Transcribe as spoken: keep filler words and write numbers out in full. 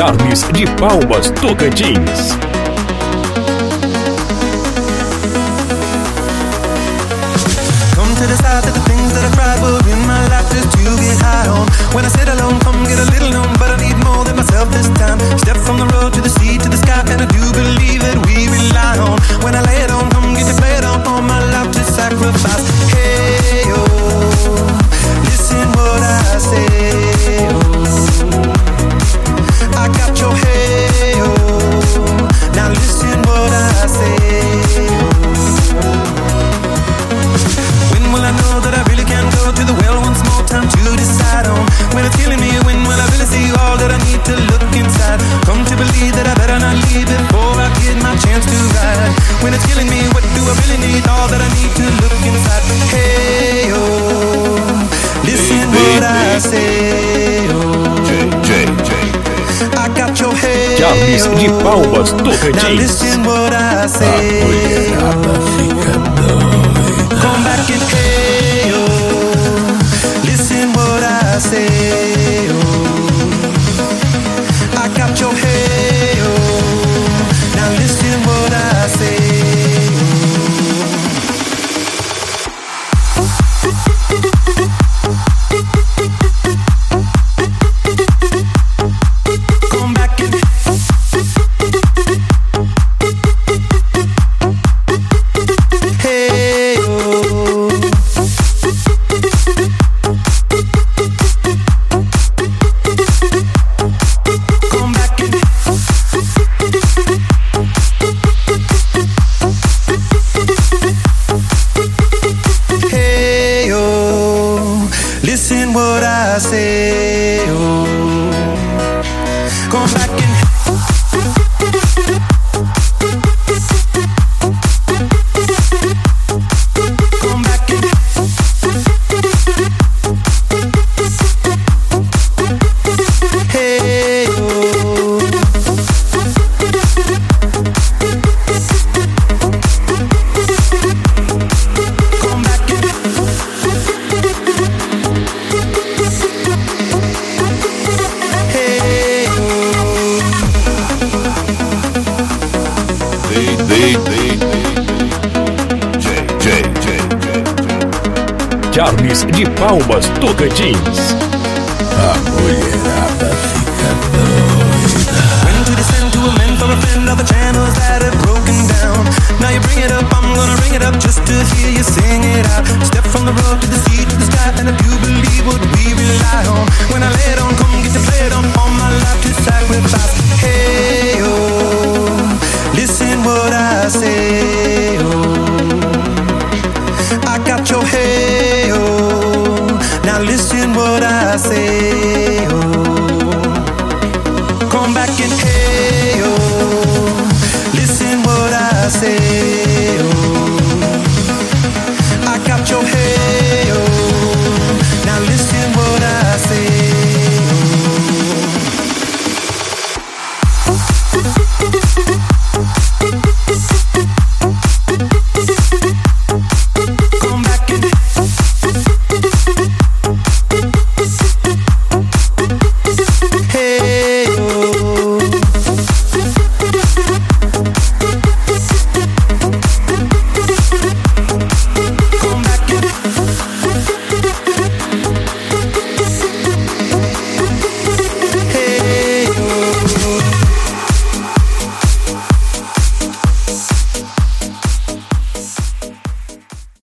Charles de Palmas, Tocantins. To decide that the things that I tried were in my life just to get high on. When I sit alone, come get a little known, but I need more than myself this time. Step from the road to the sea to the sky, and I do believe that we rely on. When I lay it on, come get to play it on, all my life to sacrifice. Hey, oh, listen what I say, oh. I got your hey, oh, now listen what I say, oh. Will I know that I really can go to the well once more time to decide on when it's killing me? When will I really see all that I need to look inside? Come to believe that I better not leave before I get my chance to ride. When it's killing me, what do I really need? All that I need to look inside. Hey, oh, listen what I say, oh. J, J, J. I got your hey, Charles de Palmas, now Tocantins. listen what I say. A mulherada fica doida. Come back and hey, oh, listen what I say, oh. I got your hey, oh, now listen what I say, come back and hey, oh. Come back and hey, oh, listen what I say, oh. Come back and come back and hey, oh. Come back and hey, oh. D, D, D, J, J, J, J. Charles de Palmas, Tocantins. A mulherada fica doida. When to descend to a man for a friend of the channels that have broken down. Now you bring it up, I'm gonna ring it up just to hear you sing it out. Step from the road to the sea to the sky, and I do believe what we rely on. When I lay it on, come get to play it on, all my life to sacrifice. Hey, oh, listen what I say, oh. I got your hey, oh, now listen what I say, oh. Come back and hey, oh, listen what I say.